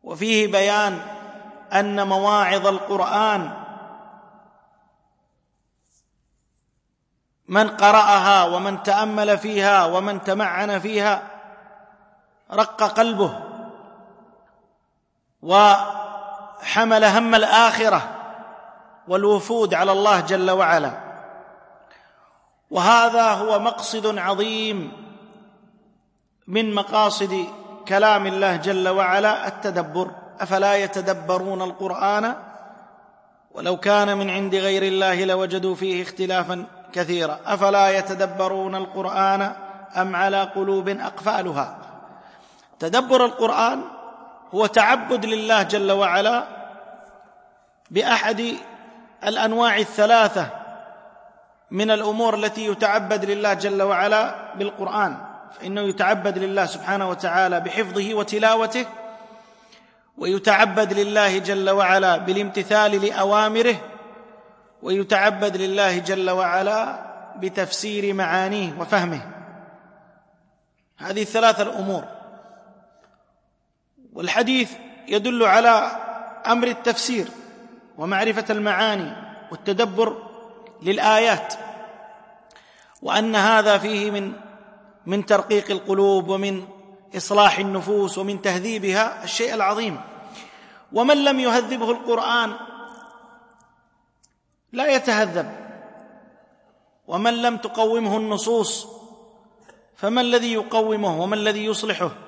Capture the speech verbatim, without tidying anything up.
وفيه بيان أن مواعظ القرآن من قرأها ومن تأمل فيها ومن تمعن فيها رق قلبه وحمل هم الآخرة والوفود على الله جل وعلا. وهذا هو مقصد عظيم من مقاصد كلام الله جل وعلا، التدبر. أفلا يتدبرون القرآن ولو كان من عند غير الله لوجدوا فيه اختلافا كثيرا أفلا يتدبرون القرآن أم على قلوب أقفالها. تدبر القرآن هو تعبد لله جل وعلا بأحد الأنواع الثلاثة من الأمور التي يتعبد لله جل وعلا بالقرآن، فإنه يتعبد لله سبحانه وتعالى بحفظه وتلاوته، ويتعبد لله جل وعلا بالامتثال لأوامره، ويتعبد لله جل وعلا بتفسير معانيه وفهمه. هذه الثلاثة الأمور، والحديث يدل على أمر التفسير ومعرفة المعاني والتدبر للآيات، وأن هذا فيه من من ترقيق القلوب ومن إصلاح النفوس ومن تهذيبها الشيء العظيم. ومن لم يهذبه القرآن لا يتهذب، ومن لم تقومه النصوص فما الذي يقومه وما الذي يصلحه؟